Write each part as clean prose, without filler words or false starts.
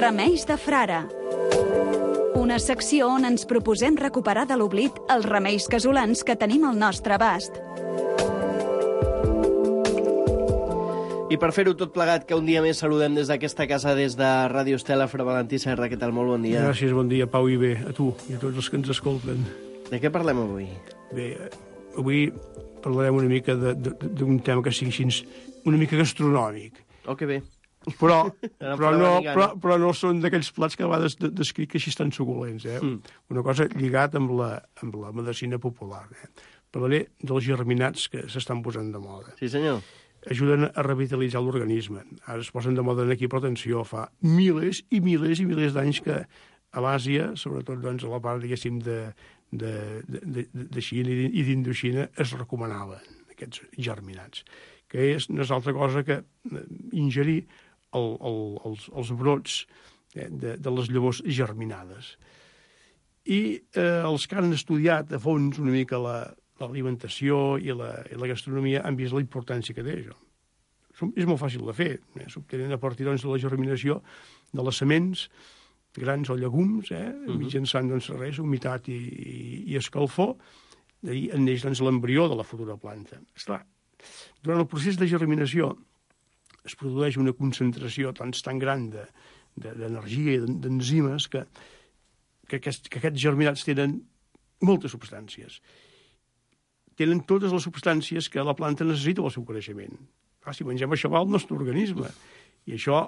Remeis de frare. Una secció on ens proposem recuperar de l'oblit els remeis casolans que tenim al nostre abast. I per fer-ho tot plegat, que un dia més saludem des d'aquesta casa, des de Ràdio Estela, Fra Valentí Serra. Què tal? Molt bon dia. Gràcies, bon dia, Pau, i bé, a tu i a tots els que ens escolten. De què parlem avui? Bé, avui parlarem una mica d'un tema que sigui així, una mica gastronòmic. Oh, que bé. Però no són d'aquells plats que a vegades descric que així estan suculents. Una cosa lligat amb la medicina popular. Parlaré dels germinats que s'estan posant de moda. Sí, senyor. Ajuden a revitalitzar l'organisme. Ara es posen de moda aquí, però atenció, fa milers i milers i milers d'anys que a l'Àsia, sobretot doncs, a la part, diguéssim, de Xina i d'Indoxina, es recomanaven aquests germinats, que no és altra cosa que ingerir els brots de les llavors germinades. I els que han estudiat a fons una mica l'alimentació i la gastronomia han vist la importància que té això. És molt fàcil de fer. S'obtenen a partir doncs, de la germinació de les sements, grans o llegums, mitjançant humitat i escalfor, d'ahir en neix l'embrió de la futura planta. Esclar, durant el procés de germinació es produeix una concentració tan gran d'energia i d'enzimes que aquests germinats tenen moltes substàncies. Tenen totes les substàncies que la planta necessita pel seu creixement. Si mengem això va al nostre organisme. I això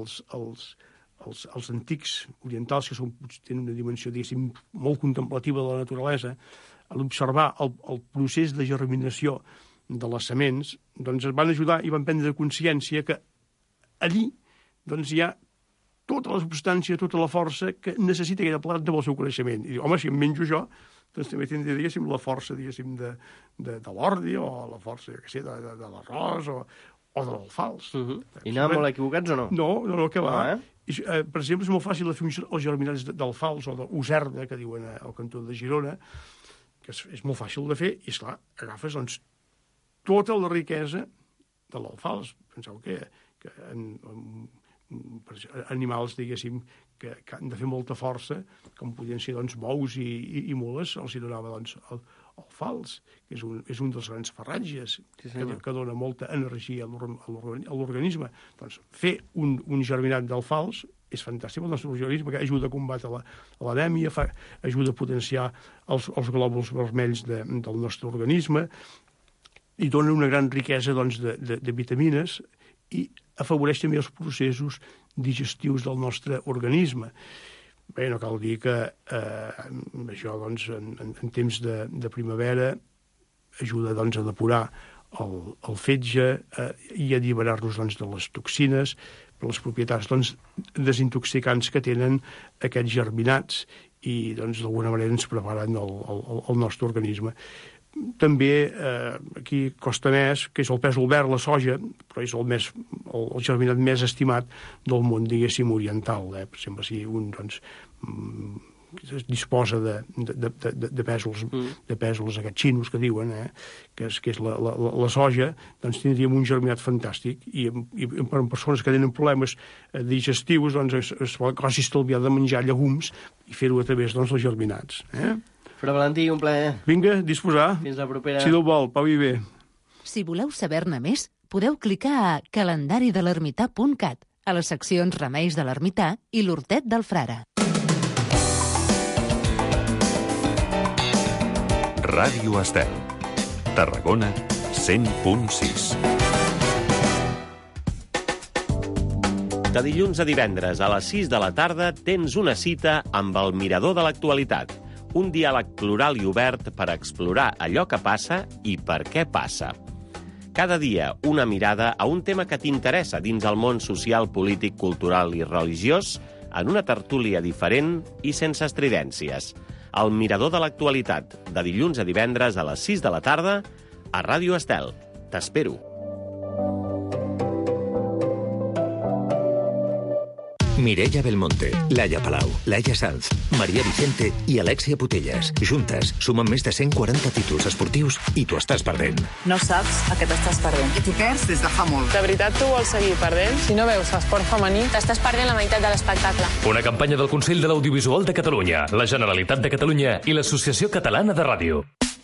els antics orientals, que tenen una dimensió, diguéssim, molt contemplativa de la naturalesa, a l'observar el procés de germinació de les sements, doncs es van ajudar i van prendre consciència que allí doncs, hi ha tota la substància, tota la força que necessita aquella planta pel seu creixement. I diu, home, si em menjo això, doncs també tindria, diguéssim, la força, diguéssim, de l'ordi o la força, jo què sé, de l'arròs o de l'alfals. I anàvem molt equivocats o no? No, que va. Per exemple, és molt fàcil de fer els germinats d'alfals o d'userda, que diuen al cantó de Girona, que és molt fàcil de fer, i esclar, agafes doncs, tota la riquesa de l'alfals. Penseu que animals, diguéssim, que han de fer molta força, com podien ser doncs, bous i mules, els hi donava doncs, alfals, que és un dels grans farratges, que dona molta energia a l'organisme. Doncs fer un germinat d'alfals és fantàstic al nostre organisme, que ajuda a combatre l'anèmia, ajuda a potenciar els glòbuls vermells del nostre organisme, i dona una gran riquesa doncs, de vitamines i afavoreix també els processos digestius del nostre organisme. Bé, no cal dir que això doncs, en temps de primavera ajuda doncs, a depurar el fetge i a alliberar-nos doncs, de les toxines per les propietats doncs, desintoxicants que tenen aquests germinats i doncs, d'alguna manera ens preparen el nostre organisme. També aquí costa més, que és el pèsol verd, la soja, però és el germinat més estimat del món, diguéssim, oriental. Per exemple, si un doncs, disposa de pèsols aquests xinos que diuen, que és la soja, doncs tindríem un germinat fantàstic. I per persones que tenen problemes digestius, doncs es pot quasi estalviar de menjar llegums i fer-ho a través dels germinats. Fra Valentí, un plaer. Vinga, disposar. Fins la propera. Si Déu vol, Pau i bé. Si voleu saber-ne més, podeu clicar a calendaridelermità.cat, a les seccions Remeis de l'Ermità i l'Hortet del Frare. Ràdio Estel. Tarragona 100.6. De dilluns a divendres a les 6 de la tarda tens una cita amb el Mirador de l'Actualitat. Un diàleg plural i obert per explorar allò que passa i per què passa. Cada dia una mirada a un tema que t'interessa dins el món social, polític, cultural i religiós, en una tertúlia diferent i sense estridències. El Mirador de l'Actualitat, de dilluns a divendres a les 6 de la tarda, a Ràdio Estel. T'espero. Mireia Belmonte, Laia Palau, Laia Sanz, Maria Vicente i Alexia Putellas. Juntes sumen més de 140 títols esportius i t'ho estàs perdent. No saps a què t'estàs perdent. I t'ho perds des de fa molt. De veritat tu vols seguir perdent? Si no veus esport femení, t'estàs perdent la meitat de l'espectacle. Una campanya del Consell de l'Audiovisual de Catalunya, la Generalitat de Catalunya i l'Associació Catalana de Ràdio.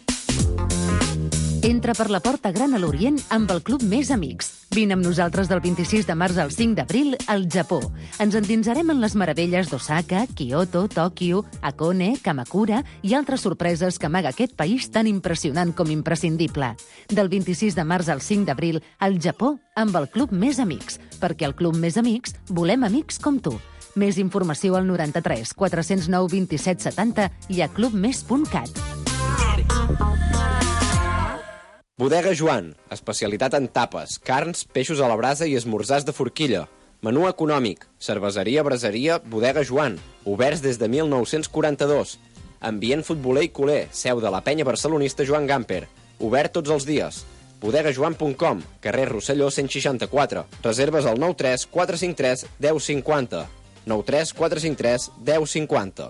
Entra per la porta gran a l'Orient amb el Club Més Amics. Vine amb nosaltres del 26 de març al 5 d'abril al Japó. Ens endinsarem en les meravelles d'Osaka, Kyoto, Tòquio, Hakone, Kamakura i altres sorpreses que amaga aquest país tan impressionant com imprescindible. Del 26 de març al 5 d'abril al Japó amb el Club Més Amics. Perquè al Club Més Amics volem amics com tu. Més informació al 93 409 27 70 i a clubmes.cat. Bodega Joan, especialitat en tapes, carns, peixos a la brasa i esmorzars de forquilla. Menú econòmic, cerveseria, braseria, Bodega Joan, oberts des de 1942. Ambient futboler i culer, seu de la penya barcelonista Joan Gamper, obert tots els dies. bodegajoan.com, carrer Rosselló 164. Reserves al 93 453 1050. 93 453 1050.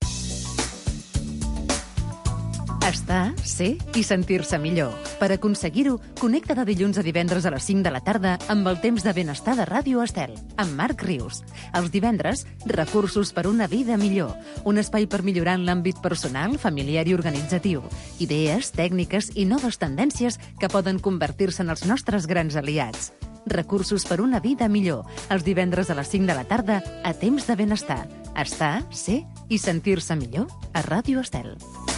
Estar, ser i sentir-se millor. Per aconseguir-ho, connecta de dilluns a divendres a les 5 de la tarda amb el temps de benestar de Ràdio Estel, amb Marc Rius. Els divendres, recursos per una vida millor. Un espai per millorar en l'àmbit personal, familiar i organitzatiu. Idees, tècniques i noves tendències que poden convertir-se en els nostres grans aliats. Recursos per una vida millor. Els divendres a les 5 de la tarda a temps de benestar. Estar, ser i sentir-se millor a Ràdio Estel.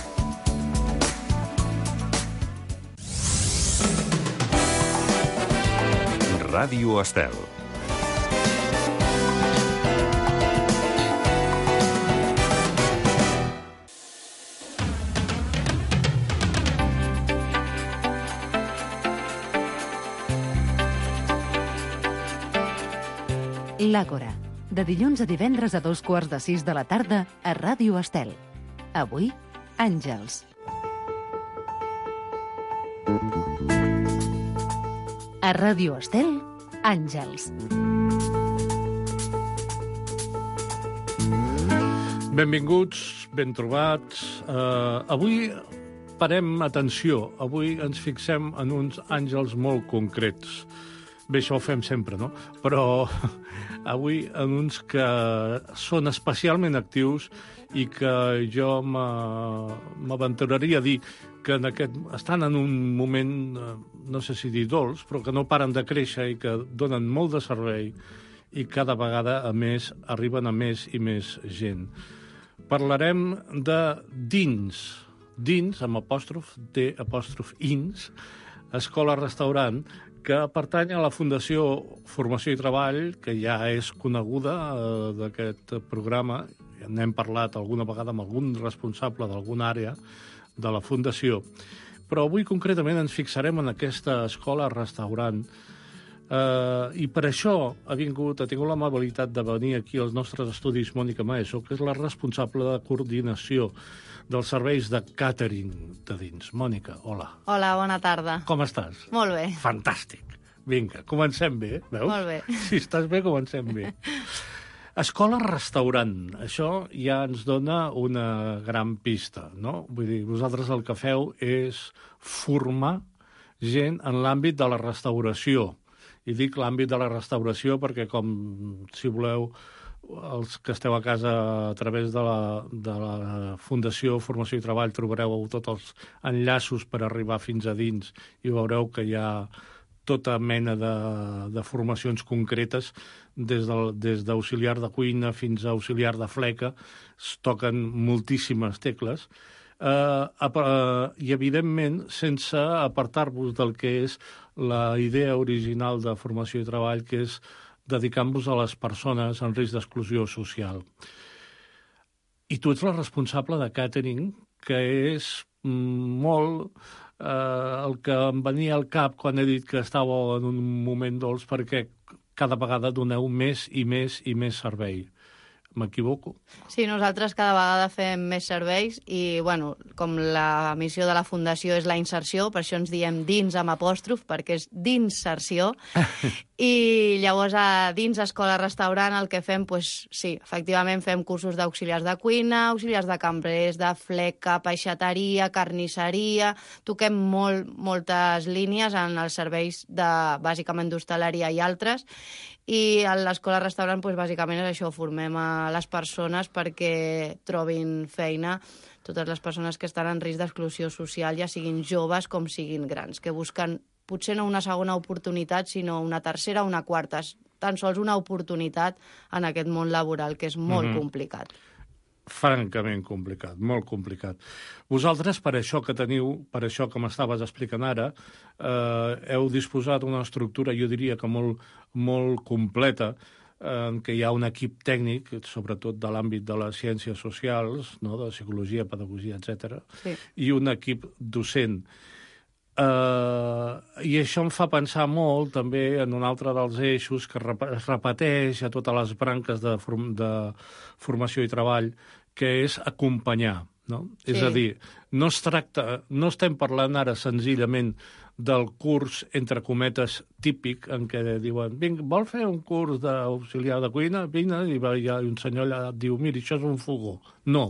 Ràdio Estel. L'Àgora, de dilluns a divendres a 5:15 de la tarda a Ràdio Estel. Avui, Àngels. A Ràdio Estel, Àngels. Benvinguts, ben trobats. Avui parem atenció. Avui ens fixem en uns àngels molt concrets. Bé, això ho fem sempre, no? Però avui en uns que són especialment actius i que jo m'aventuraria a dir que estan en un moment, no sé si dir dolç, però que no paren de créixer i que donen molt de servei i cada vegada, a més, arriben a més i més gent. Parlarem de Dins, amb apòstrof, D', escola-restaurant, que pertany a la Fundació Formació i Treball, que ja és coneguda d'aquest programa. Ja n'hem parlat alguna vegada amb algun responsable d'alguna àrea de la Fundació. Però avui concretament ens fixarem en aquesta escola-restaurant i per això ha tingut l'amabilitat de venir aquí als nostres estudis Mònica Maeso, que és la responsable de coordinació dels serveis de càtering de Dins. Mònica, hola. Hola, bona tarda. Com estàs? Molt bé. Fantàstic. Vinga, comencem bé, veus? Molt bé. Si estàs bé, comencem bé. Escola-restaurant, això ja ens dona una gran pista, no? Vull dir, vosaltres el que feu és formar gent en l'àmbit de la restauració. I dic l'àmbit de la restauració perquè, com, si voleu, els que esteu a casa a través de la Fundació Formació i Treball trobareu tots els enllaços per arribar fins a dins i veureu que hi ha tota mena de formacions concretes, des d'auxiliar de cuina fins a auxiliar de fleca, es toquen moltíssimes tecles, i evidentment sense apartar-vos del que és la idea original de Formació i Treball, que és dedicant-vos a les persones en risc d'exclusió social. I tu ets la responsable de càtering, que és molt el que em venia al cap quan he dit que estàveu en un moment dolç, perquè cada vegada doneu més i més i més servei. M'equivoco? Sí, nosaltres cada vegada fem més serveis i, bueno, com la missió de la Fundació és la inserció, per això ens diem dins amb apòstrof, perquè és d'inserció. I llavors, dins escola-restaurant, el que fem, doncs, sí, efectivament fem cursos d'auxiliars de cuina, auxiliars de cambrers, de fleca, peixateria, carnisseria... Toquem moltes línies en els serveis de, bàsicament, d'hostaleria i altres. I a l'escola-restaurant, doncs, bàsicament és això, formem a les persones perquè trobin feina, totes les persones que estan en risc d'exclusió social, ja siguin joves com siguin grans, que busquen potser no una segona oportunitat, sinó una tercera o una quarta, tan sols una oportunitat en aquest món laboral, que és molt complicat. Francament complicat, molt complicat. Vosaltres, per això que teniu, per això que m'estaves explicant ara, heu disposat d'una estructura, jo diria que molt completa, en què hi ha un equip tècnic, sobretot de l'àmbit de les ciències socials, no? De psicologia, pedagogia, etc., sí. I un equip docent. I això em fa pensar molt també en un altre dels eixos que es repeteix a totes les branques de formació i treball, que és acompanyar. No? Sí. És a dir, no estem parlant ara senzillament del curs, entre cometes, típic, en què diuen, vol fer un curs d'auxiliar de cuina? Vine, i un senyor allà et diu, mira, això és un fogó. No.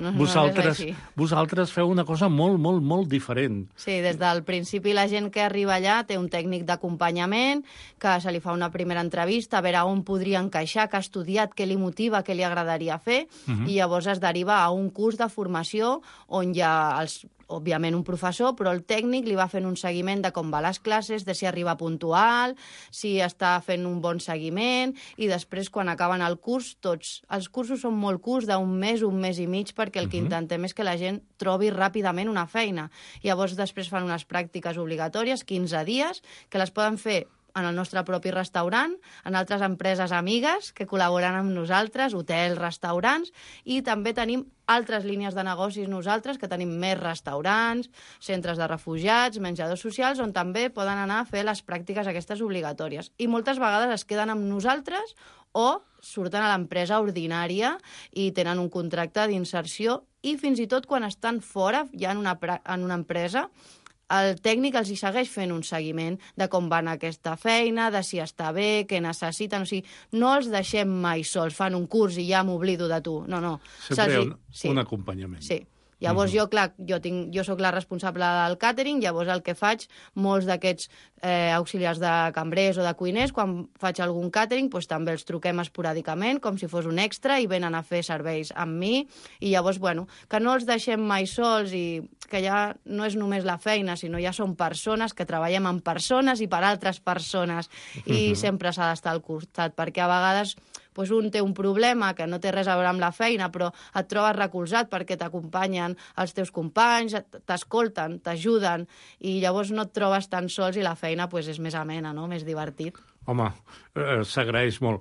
Vosaltres feu una cosa molt, molt, molt diferent. Sí, des del principi la gent que arriba allà té un tècnic d'acompanyament, que se li fa una primera entrevista, a veure on podria encaixar, que ha estudiat, què li motiva, què li agradaria fer, i llavors es deriva a un curs de formació on hi ha òbviament un professor, però el tècnic li va fent un seguiment de com va les classes, de si arriba puntual, si està fent un bon seguiment, i després, quan acaben el curs, tots els cursos són molt curts, d'un mes i mig, perquè el que intentem és que la gent trobi ràpidament una feina. Llavors, després fan unes pràctiques obligatòries, 15 dies, que les poden fer en el nostre propi restaurant, en altres empreses amigues que col·laboren amb nosaltres, hotels, restaurants, i també tenim altres línies de negocis nosaltres, que tenim més restaurants, centres de refugiats, menjadors socials, on també poden anar a fer les pràctiques aquestes obligatòries. I moltes vegades es queden amb nosaltres o surten a l'empresa ordinària i tenen un contracte d'inserció, i fins i tot quan estan fora, ja en una empresa, el tècnic els hi segueix fent un seguiment de com va anar aquesta feina, de si està bé, què necessiten. O sigui, no els deixem mai sols, fan un curs i ja m'oblido de tu. No. Sempre hi ha un acompanyament. Sí. Llavors, jo soc la responsable del càtering, llavors el que faig, molts d'aquests auxiliars de cambrers o de cuiners, quan faig algun càtering, doncs també els truquem esporàdicament, com si fos un extra, i venen a fer serveis amb mi, i llavors, que no els deixem mai sols, i que ja no és només la feina, sinó ja són persones, que treballem amb persones i per altres persones, i sempre s'ha d'estar al costat, perquè a vegades un té un problema que no té res a veure amb la feina, però et trobes recolzat perquè t'acompanyen els teus companys, t'escolten, t'ajuden, i llavors no et trobes tan sols i la feina és més amena, no? Més divertit. Home, s'agraeix molt.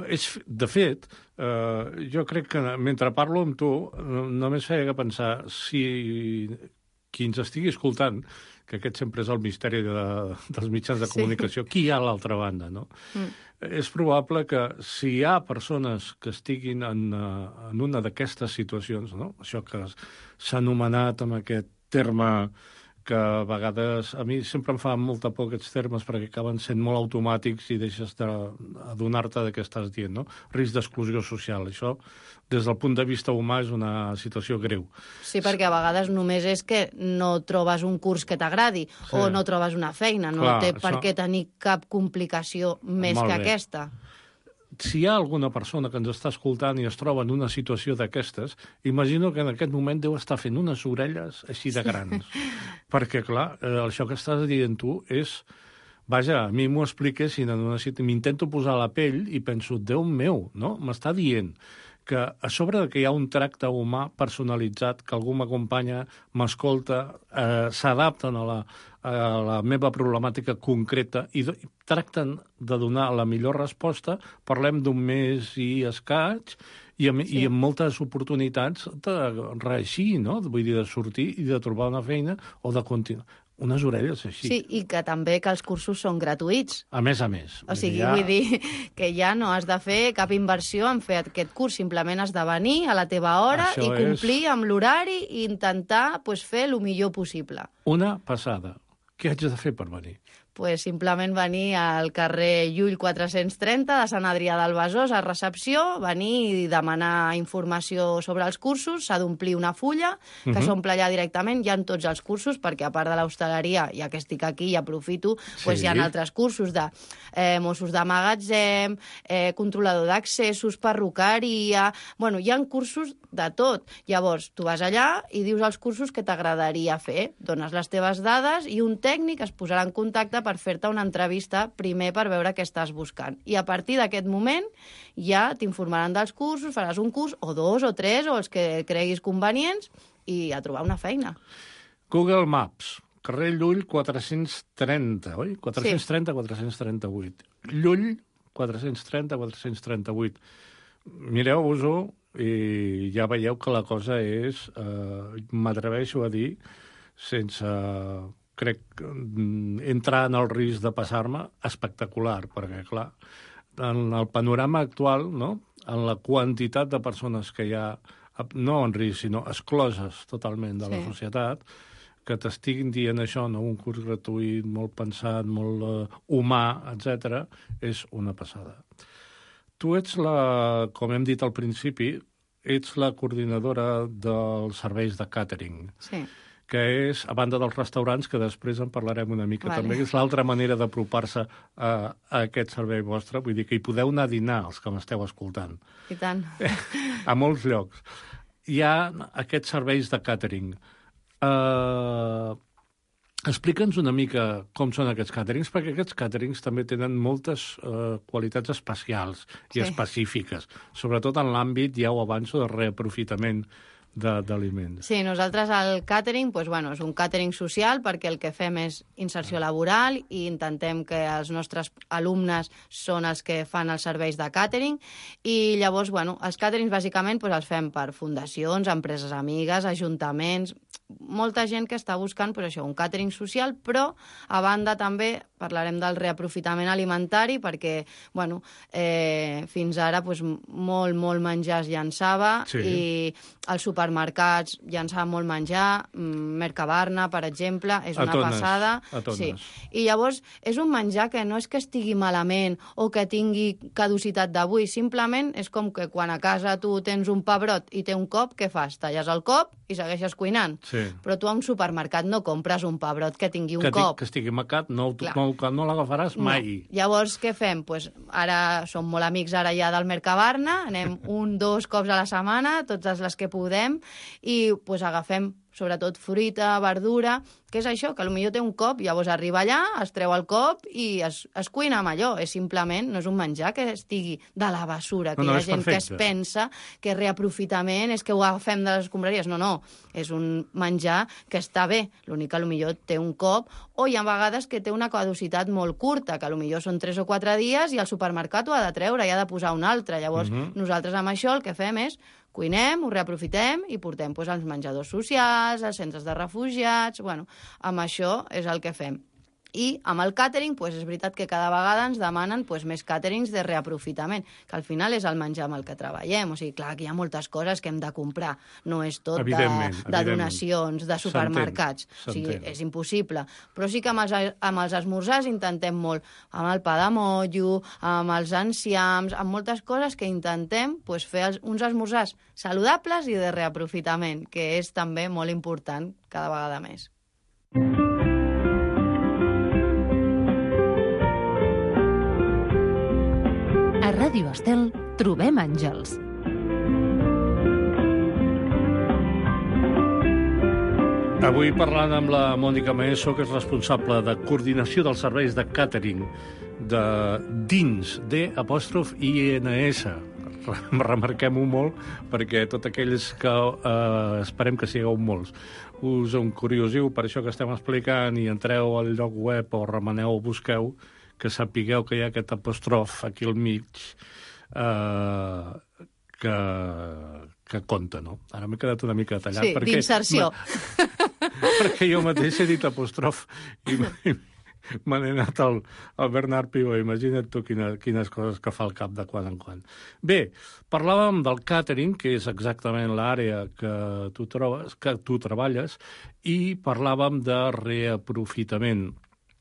De fet, jo crec que mentre parlo amb tu, només feia que pensar si qui ens estigui escoltant, que aquest sempre és el misteri dels mitjans de comunicació, qui hi ha a l'altra banda, no? És probable que si hi ha persones que estiguin en una d'aquestes situacions, no? Això que s'ha anomenat amb aquest terme que a vegades, a mi sempre em fa molta por aquests termes perquè acaben sent molt automàtics i deixes d'adonar-te de què estàs dient, no? Risc d'exclusió social. Això, des del punt de vista humà, és una situació greu. Sí, perquè a vegades només és que no trobes un curs que t'agradi o no trobes una feina, no té per què tenir cap complicació més que aquesta. Si hi ha alguna persona que ens està escoltant i es troba en una situació d'aquestes, imagino que en aquest moment deu estar fent unes orelles així de grans. Perquè, clar, això que estàs dient tu és... Vaja, a mi m'ho expliques i m'intento posar a la pell i penso, Déu meu, no? M'està dient que a sobre que hi ha un tracte humà personalitzat, que algú m'acompanya, m'escolta, s'adapten a la meva problemàtica concreta i tracten de donar la millor resposta, parlem d'un mes i escaig, i amb moltes oportunitats de reeixir, no? Vull dir, de sortir i de trobar una feina o de continuar. unes orelles així. Sí, i que també que els cursos són gratuïts. A més. O sigui, vull dir que ja no has de fer cap inversió en fer aquest curs, simplement has de venir a la teva hora i complir amb l'horari i intentar fer el millor possible. Una passada. Què haig de fer per venir? Pues simplement venir al carrer Llull 430 de Sant Adrià del Besòs a recepció, venir i demanar informació sobre els cursos, s'ha d'omplir una fulla que s'omple allà directament, hi ha tots els cursos, perquè a part de l'hostaleria, ja que estic aquí i aprofito, hi ha altres cursos de Mossos de Magatzem, controlador d'accessos, perruqueria... Bueno, hi ha cursos de tot. Llavors, tu vas allà i dius els cursos que t'agradaria fer, dones les teves dades i un tècnic es posarà en contacte per fer-te una entrevista primer per veure què estàs buscant. I a partir d'aquest moment ja t'informaran dels cursos, faràs un curs, o 2 o 3, o els que creguis convenients, i a trobar una feina. Google Maps, carrer Llull 430, oi? 430-438. Llull 430-438. Mireu-vos-ho i ja veieu que la cosa és, m'atreveixo a dir, sense... crec, entrar en el risc de passar-me, espectacular, perquè, clar, en el panorama actual, no?, en la quantitat de persones que hi ha, no en risc, sinó excloses totalment de la societat, que t'estiguin dient això, no?, un curs gratuït, molt pensat, molt humà, etc., és una passada. Tu ets com hem dit al principi, ets la coordinadora dels serveis de càtering. Sí. Que és, a banda dels restaurants, que després en parlarem una mica també, que és l'altra manera d'apropar-se a aquest servei vostre, vull dir que hi podeu anar a dinar, els que m'esteu escoltant. I tant. A molts llocs. Hi ha aquests serveis de càtering. Explica'ns una mica com són aquests càterings, perquè aquests càterings també tenen moltes qualitats especials i específiques, sobretot en l'àmbit, ja ho avanço, de reaprofitament d'aliments. Sí, nosaltres el càtering és un càtering social perquè el que fem és inserció laboral i intentem que els nostres alumnes són els que fan els serveis de càtering i llavors, els càterings bàsicament els fem per fundacions, empreses amigues, ajuntaments, molta gent que està buscant un càtering social, però a banda també parlarem del reaprofitament alimentari perquè, fins ara molt menjar es llançava i els supermercats llançaven molt menjar, Mercabarna, per exemple, és una passada. Sí. I llavors és un menjar que no és que estigui malament o que tingui caducitat d'avui, simplement és com que quan a casa tu tens un pebrot i té un cop, què fas? Talles el cop i segueixes cuinant. Sí. Però tu a un supermercat no compres un pebrot que tingui un cop. Que estigui macat, no l'agafaràs mai. Llavors, què fem? Ara som molt amics ja del Mercabarna, anem 1-2 cops a la setmana, totes les que podem, i agafem sobretot fruita, verdura, que és això, que potser té un cop, llavors arriba allà, es treu el cop i es cuina amb allò. És simplement, no és un menjar que estigui de la bessura, que hi ha gent que es pensa que reaprofitament és que ho agafem de les escombraries. No, és un menjar que està bé, l'únic que potser té un cop, o hi ha vegades que té una caducitat molt curta, que potser són 3 o 4 dies i el supermercat ho ha de treure i ha de posar un altre. Llavors, nosaltres amb això el que fem és cuinem, ho reaprofitem i portem als menjadors socials, als centres de refugiats... amb això és el que fem. I amb el càtering, és veritat que cada vegada ens demanen més càterings de reaprofitament, que al final és el menjar amb el que treballem. O sigui, clar, que hi ha moltes coses que hem de comprar. No és tot de donacions, de supermercats. O sigui, és impossible. Però sí que amb els esmorzars intentem molt, amb el pa de motllo, amb els enciams, amb moltes coses que intentem fer uns esmorzars saludables i de reaprofitament, que és també molt important cada vegada més. A Ràdio Estel trobem àngels. Avui parlant amb la Mònica Maeso, que és responsable de coordinació dels serveis de càtering de dins, D'-INS. Remarquem-ho molt, perquè tots aquells que esperem que sigueu molts us encuriosiu per això que estem explicant i entreu al lloc web o remeneu o busqueu, que sapigueu que hi ha aquest apòstrof aquí al mig, que que compta, no? Ara m'he quedat una mica tallat. Sí, d'inserció. Perquè jo mateix he dit apòstrof i me n'he anat al Bernard Pivó. Imagina't tu quines coses que fa al cap de quan en quan. Bé, parlàvem del càtering, que és exactament l'àrea que tu treballes, i parlàvem de reaprofitament.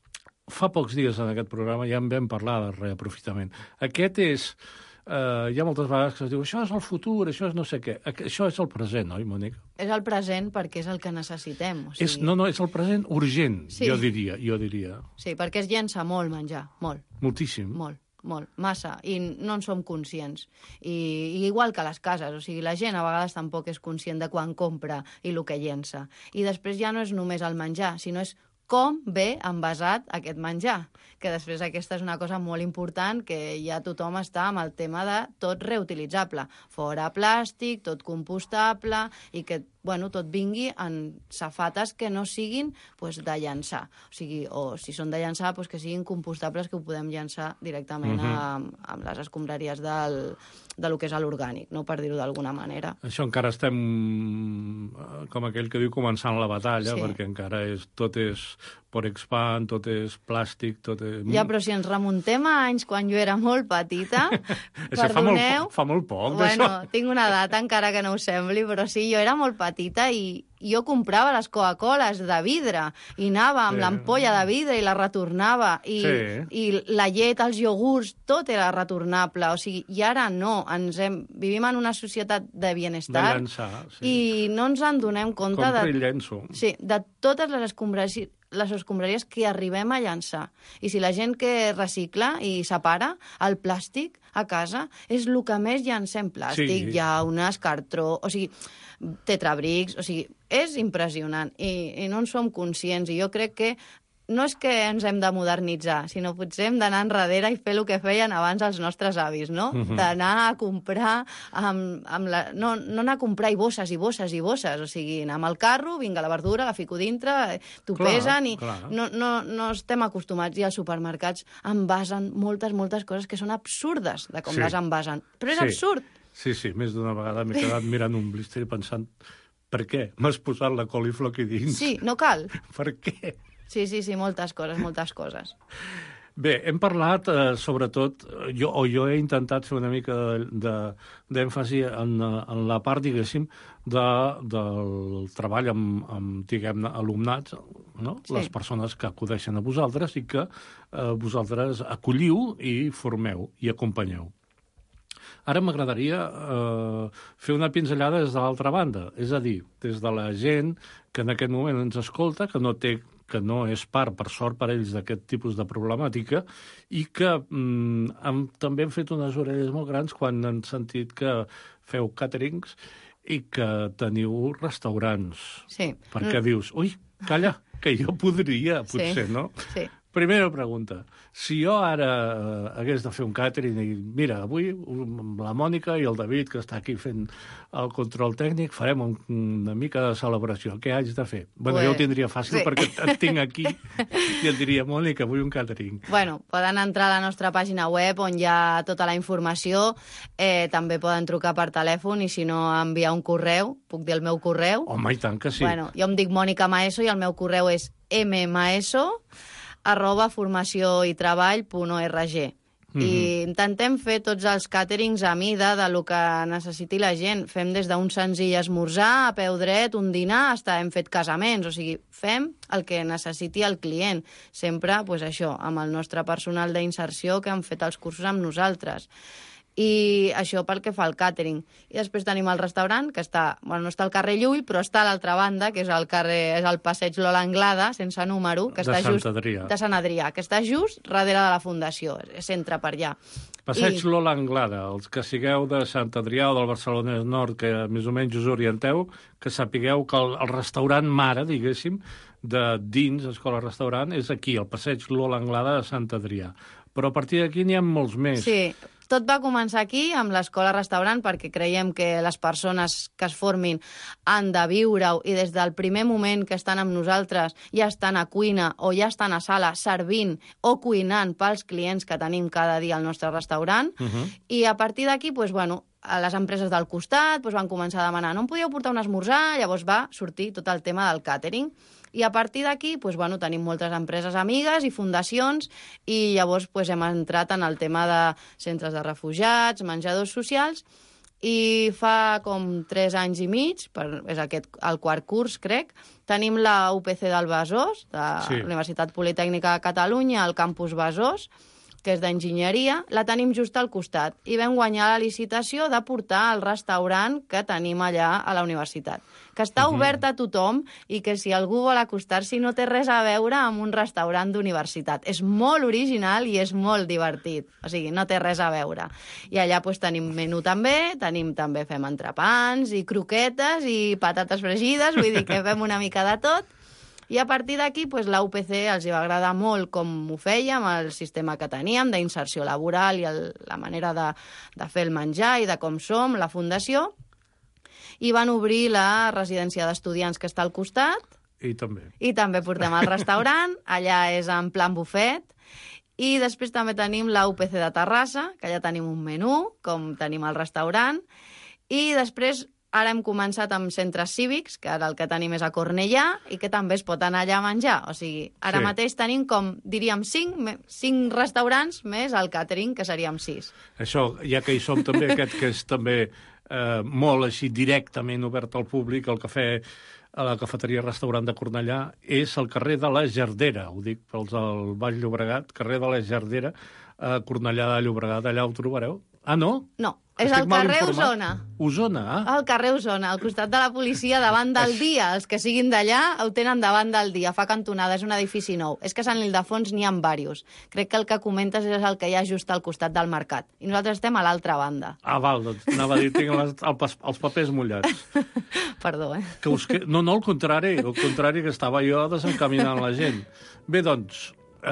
Fa pocs dies en aquest programa ja en vam parlar de reaprofitament. Aquest és... hi ha moltes vegades que es diu això és el futur, això és no sé què. Això és el present, oi, Mònica? És el present perquè és el que necessitem. O sigui... No, és el present urgent, sí. jo diria. Sí, perquè es llença molt menjar, molt. Moltíssim. Molt, massa, i no en som conscients. I igual que a les cases, o sigui, la gent a vegades tampoc és conscient de quan compra i el que llença. I després ja no és només el menjar, sinó és com ve envasat aquest menjar, que després aquesta és una cosa molt important, que ja tothom està amb el tema de tot reutilitzable, fora plàstic, tot compostable, i que tot vingui en safates que no siguin de llançar. O sigui, o si són de llançar, que siguin compostables, que ho podem llançar directament amb les escombraries de lo que és l'orgànic, no? Per dir-ho d'alguna manera. Això encara estem, com aquell que diu, començant la batalla, perquè encara tot és por expand, tot és plàstic, tot és... Ja, però si ens remuntem a anys quan jo era molt petita, perdoneu... Fa molt poc, bueno, tinc una data encara que no us sembli, però sí, jo era molt petita i jo comprava les Coca-Coles de vidre i anava amb l'ampolla de vidre i la retornava i la llet, els iogurts, tot era retornable. O sigui, i ara no, vivim en una societat de benestar i no ens en donem compte de totes les escombraries que arribem a llançar. I si la gent que recicla i separa el plàstic a casa és el que més llancem plàstic, llaunes, cartró, o sigui, tetrabrics, o sigui, és impressionant i no en som conscients. I jo crec que no és que ens hem de modernitzar, sinó potser hem d'anar enrere i fer el que feien abans els nostres avis, no? D'anar a comprar, no anar a comprar i bosses, o sigui, anar amb el carro, vinga la verdura, la fico dintre, t'ho pesen i no estem acostumats. I als supermercats envasen moltes coses que són absurdes de com les envasen. Però és absurd. Sí, més d'una vegada m'he quedat mirant un blister i pensant per què m'has posat la coliflor aquí dins? Sí, no cal. Per què? Sí, moltes coses. Bé, hem parlat, sobretot, jo he intentat fer una mica d'èmfasi en la part, diguéssim, del treball amb diguem-ne, alumnats, no? Les persones que acudeixen a vosaltres i que vosaltres acolliu i formeu i acompanyeu. Ara m'agradaria fer una pinzellada des de l'altra banda, és a dir, des de la gent que en aquest moment ens escolta, que no és part, per sort per ells, d'aquest tipus de problemàtica i que també han fet unes orelles molt grans quan han sentit que feu càterings i que teniu restaurants. Sí. Perquè dius, ui, calla, que jo podria, potser, no? Sí. Primera pregunta. Si jo ara hagués de fer un càtering i mira, avui amb la Mònica i el David, que està aquí fent el control tècnic, farem una mica de celebració. Què haig de fer? Bueno, jo ho tindria fàcil perquè et tinc aquí i et diria, Mònica, vull un càtering. Bueno, poden entrar a la nostra pàgina web on hi ha tota la informació. També poden trucar per telèfon i si no enviar un correu, puc dir el meu correu. Home, i tant que sí. Bueno, jo em dic Mònica Maeso i el meu correu és mmaeso@formacióitreball.org. I intentem fer tots els càterings a mida de lo que necessiti la gent. Fem des d'un senzill esmorzar, a peu dret, un dinar, fins hem fet casaments. O sigui, fem el que necessiti el client. Sempre, això, amb el nostre personal d'inserció que han fet els cursos amb nosaltres. I això pel que fa al càtering. I després tenim el restaurant, que està, no està al carrer Llull, però està a l'altra banda, que és el passeig Lola Anglada, sense número, que està just... De Sant Adrià, que està just darrere de la Fundació. S'entra per allà. Passeig Lola Anglada. Els que sigueu de Sant Adrià o del Barcelonès Nord, que més o menys us orienteu, que sapigueu que el restaurant mare, diguéssim, de dins Escola-Restaurant, és aquí, el passeig Lola Anglada de Sant Adrià. Però a partir d'aquí n'hi ha molts més. Sí. Tot va començar aquí, amb l'escola-restaurant, perquè creiem que les persones que es formin han de viure-ho i des del primer moment que estan amb nosaltres ja estan a cuina o ja estan a sala servint o cuinant pels clients que tenim cada dia al nostre restaurant. I a partir d'aquí, a les empreses del costat doncs van començar a demanar, no em podíeu portar un esmorzar? Llavors va sortir tot el tema del càtering. I a partir d'aquí, doncs, bueno, tenim moltes empreses amigues i fundacions i llavors doncs, hem entrat en el tema de centres de refugiats, menjadors socials, i fa com 3 anys i mig, és aquest el quart curs, crec, tenim la UPC del Besòs, de la Universitat Politècnica de Catalunya, al campus Besòs, que és d'enginyeria, la tenim just al costat. I vam guanyar la licitació de portar al restaurant que tenim allà a la universitat, que està obert a tothom i que si algú vol acostar-s'hi no té res a veure amb un restaurant d'universitat. És molt original i és molt divertit. O sigui, no té res a veure. I allà doncs, tenim menú també, fem entrepans i croquetes i patates fregides, vull dir que fem una mica de tot. I a partir d'aquí, doncs, la UPC els va agradar molt com ho fèiem, el sistema que teníem d'inserció laboral i la manera de fer el menjar i de com som, la fundació, i van obrir la residència d'estudiants que està al costat. I també. I també portem al restaurant, allà és en plan bufet, i després també tenim la UPC de Terrassa, que allà tenim un menú, com tenim al restaurant, i després ara hem començat amb centres cívics, que ara el que tenim és a Cornellà, i que també es pot anar allà a menjar. O sigui, ara mateix tenim com, diríem, 5 restaurants més el càtering, que seríem 6. Això, ja que hi som també, aquest que és també molt així directament obert al públic, el cafè a la cafeteria restaurant de Cornellà, és el carrer de la Jardera, ho dic pels del Baix Llobregat, carrer de la Jardera, a Cornellà de Llobregat, allà ho trobareu? Ah, no? No, és al carrer Osona. Osona, Al carrer Osona, al costat de la policia, davant del Dia. Els que siguin d'allà ho tenen davant del Dia, fa cantonada, és un edifici nou. És que a Sant Ildefons n'hi ha diversos. Crec que el que comentes és el que hi ha just al costat del mercat. I nosaltres estem a l'altra banda. Ah, val, doncs anava a dir, tinc els papers mullats. Perdó, No, al contrari, que estava jo desencaminant la gent. Bé, doncs,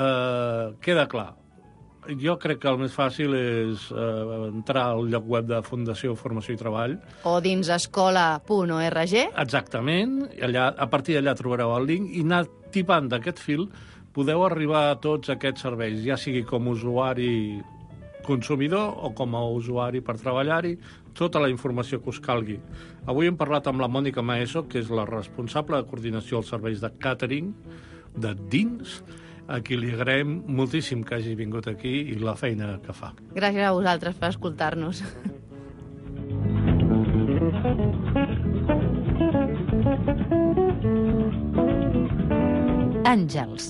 queda clar. Jo crec que el més fàcil és entrar al lloc web de Fundació Formació i Treball. O dins escola.org. Exactament. Allà, a partir d'allà trobareu el link i anar tipant d'aquest fil podeu arribar a tots aquests serveis, ja sigui com a usuari consumidor o com a usuari per treballar-hi, tota la informació que us calgui. Avui hem parlat amb la Mònica Maeso, que és la responsable de coordinació dels serveis de càtering de dins, a qui li agraïm moltíssim que hagi vingut aquí i la feina que fa. Gràcies a vosaltres per escoltar-nos. Àngels.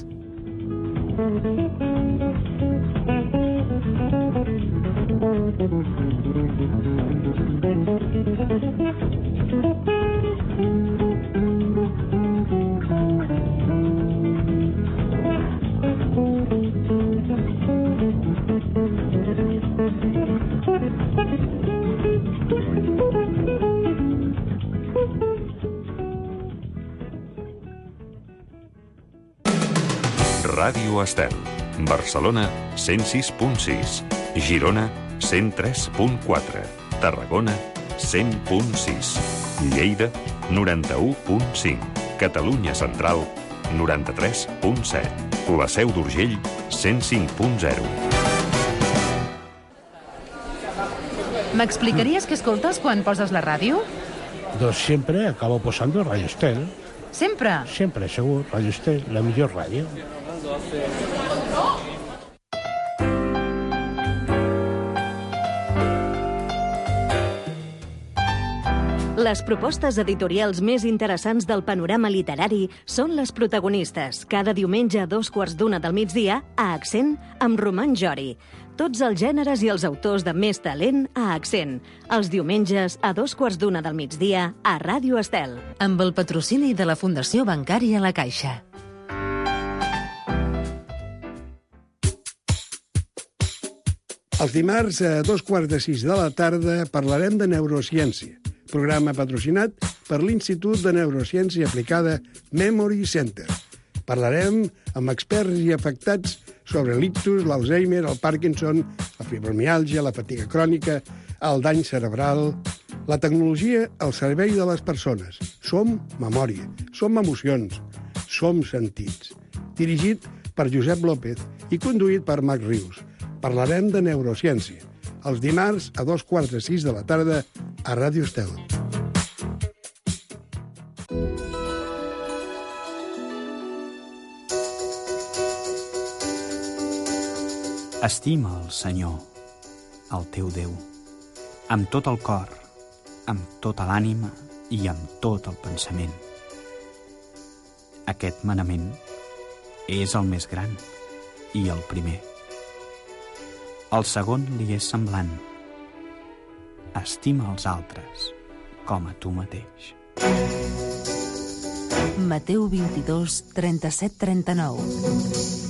Ràdio Estel. Barcelona, 106.6. Girona, 103.4. Tarragona, 100.6. Lleida, 91.5. Catalunya Central, 93.7. La Seu d'Urgell, 105.0. M'explicaries què escoltes quan poses la ràdio? Doncs siempre acabo posando Radio Estel. Sempre? Siempre, segur. Radio Estel, la millor ràdio. Les propostes editorials més interessants del panorama literari són les protagonistes, cada diumenge a 2:15 del migdia, a Accent, amb Roman Jori. Tots els gèneres i els autors de més talent a Accent. Els diumenges a 2:15 del migdia, a Ràdio Estel. Amb el patrocini de la Fundació Bancària La Caixa. Els dimarts a 2:15 de la tarda parlarem de neurociència, programa patrocinat per l'Institut de Neurociència Aplicada Memory Center. Parlarem amb experts i afectats sobre l'ictus, l'Alzheimer, el Parkinson, la fibromiàlgia, la fatiga crònica, el dany cerebral. La tecnologia al servei de les persones. Som memòria, som emocions, som sentits. Dirigit per Josep López i conduït per Marc Rius. Parlarem de neurociència. els dimarts a 5:15 de la tarda a Ràdio Estel. Estima el Senyor, el teu Déu, amb tot el cor, amb tota l'ànima i amb tot el pensament. Aquest manament és el més gran i el primer. El segon li és semblant. Estima els altres com a tu mateix. Mateu 22, 37-39.